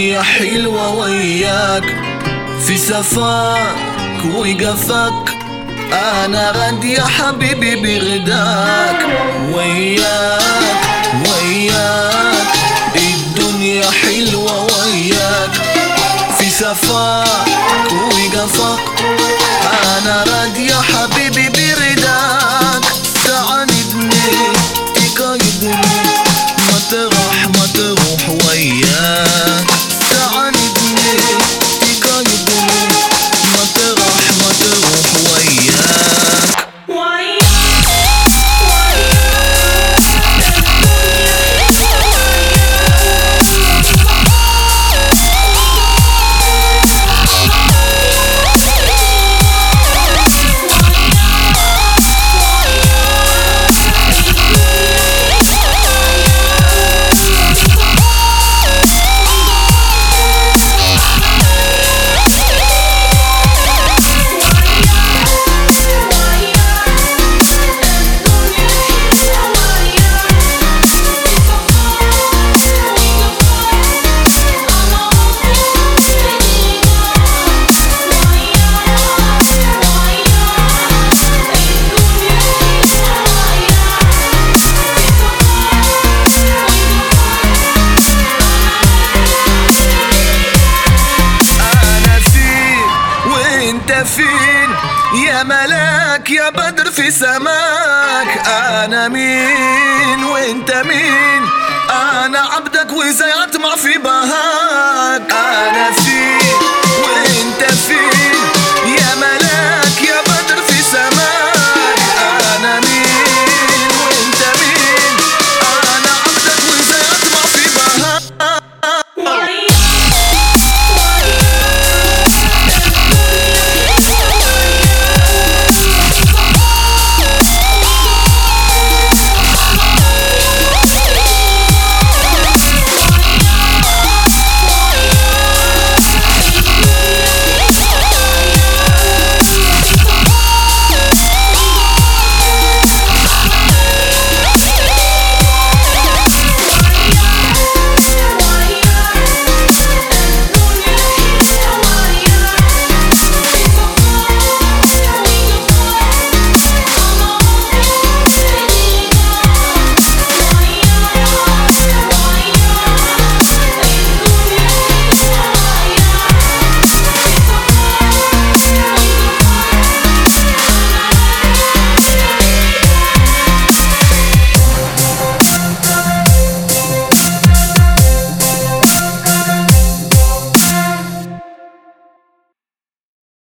الدنيا حلوة وياك، في سفاك وقفك أنا غد يا حبيبي بغداك. وياك وياك الدنيا حلوة وياك، في سفاك وقفك أنا غد يا حبيبي بغداك. تعاندني تقايدني ما تروح وياك، تعاندني تقايدني ما تروح وياك. فين يا ملاك يا بدر في سماك؟ أنا مين وإنت مين؟ أنا عبدك وزي أطمع في بهاك. أنا فين